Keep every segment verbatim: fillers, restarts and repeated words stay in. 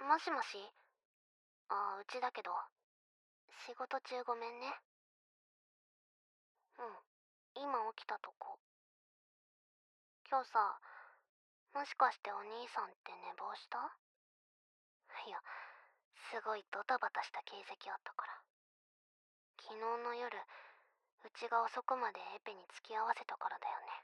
もしもし。あ、うちだけど、仕事中ごめんね。うん、今起きたとこ。今日さ、もしかしてお兄さんって寝坊した？いや、すごいドタバタした形跡あったから。昨日の夜、うちが遅くまでエペに付き合わせたからだよね。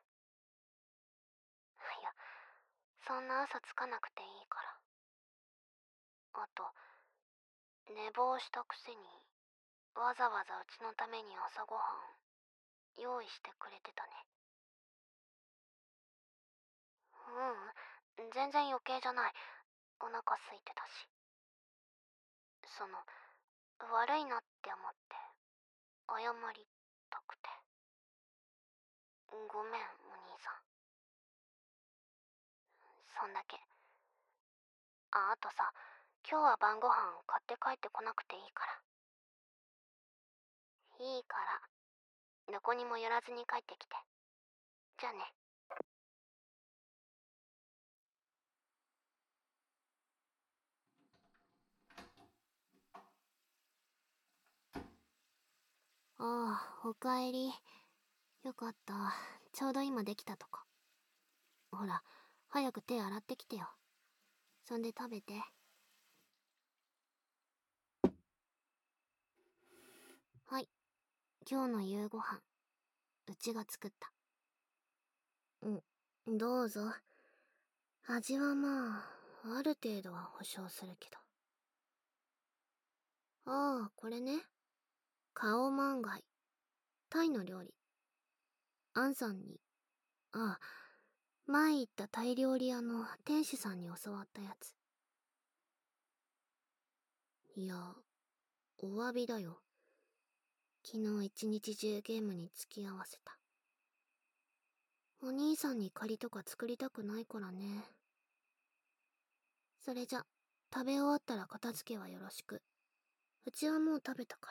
いや、そんな嘘つかなくていいから。あと、寝坊したくせに、わざわざうちのために朝ごはん、用意してくれてたね。ううん、全然余計じゃない。お腹空いてたし。その、悪いなって思って、謝りたくて。ごめん、お兄さん。そんだけ。あ、あとさ、今日は晩ご飯買って帰ってこなくていいから。いいから、どこにも寄らずに帰ってきて。じゃあね。ああ、おかえり。よかった。ちょうど今できたとこ。ほら、早く手洗ってきてよ。そんで食べて。はい。今日の夕ご飯、うちが作った。うん、どうぞ。味はまあ、ある程度は保証するけど。ああ、これね。カオマンガイ。タイの料理。アンさんに、ああ、前行ったタイ料理屋の店主さんに教わったやつ。いや、お詫びだよ。昨日一日中ゲームに付き合わせた。お兄さんに借りとか作りたくないからね。それじゃ、食べ終わったら片付けはよろしく。うちはもう食べたから。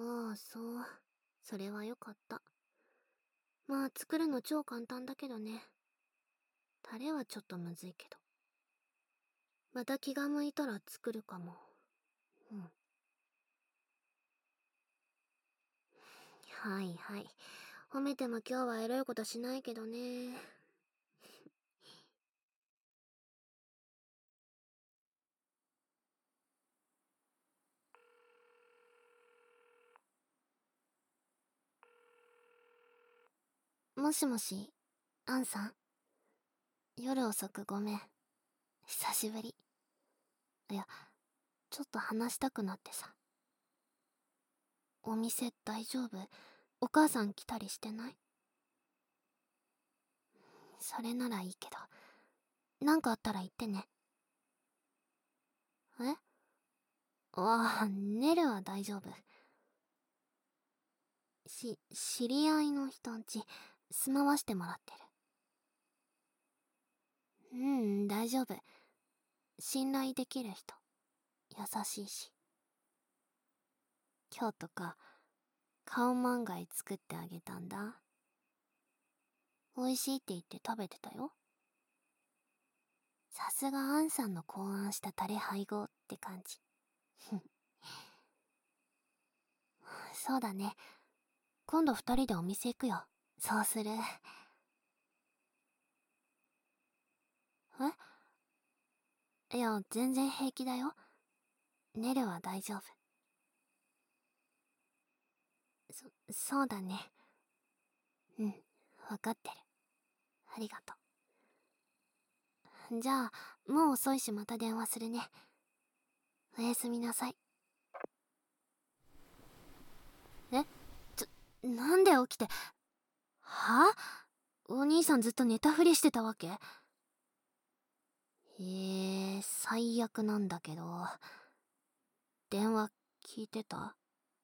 ああ、そう。それはよかった。まあ、作るの超簡単だけどね。タレはちょっとむずいけど。また気が向いたら作るかも。うん。はいはい。褒めても今日はエロいことしないけどね。もしもし、アンさん。夜遅くごめん。久しぶり。いや、ちょっと話したくなってさ。お店大丈夫？お母さん来たりしてない？それならいいけど。なんかあったら言ってね。え？ああ、ネルは大丈夫。し、知り合いの人んち、住まわしてもらってる。うん、大丈夫。信頼できる人。優しいし。今日とか、カオマンガイ作ってあげたんだ。美味しいって言って食べてたよ。さすがアンさんの考案したタレ配合って感じ。そうだね。今度二人でお店行くよ。そうする。え？いや、全然平気だよ。ネルは大丈夫。そ、そうだね。うん、わかってる。ありがとう。じゃあ、もう遅いしまた電話するね。おやすみなさい。え？ちょ、なんで起きて。は？お兄さんずっと寝たふりしてたわけ？えー、最悪なんだけど。電話聞いてた？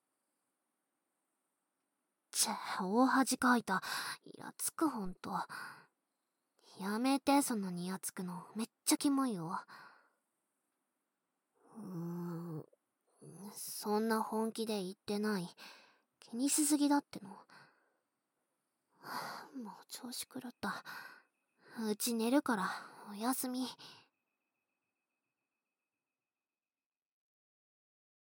ちゃ、大恥かいた。イラつくほんと。やめて、そのニヤつくの。めっちゃキモいよ。うーん、そんな本気で言ってない。気にしすぎだっての。もう調子狂った。うち寝るから、おやすみ。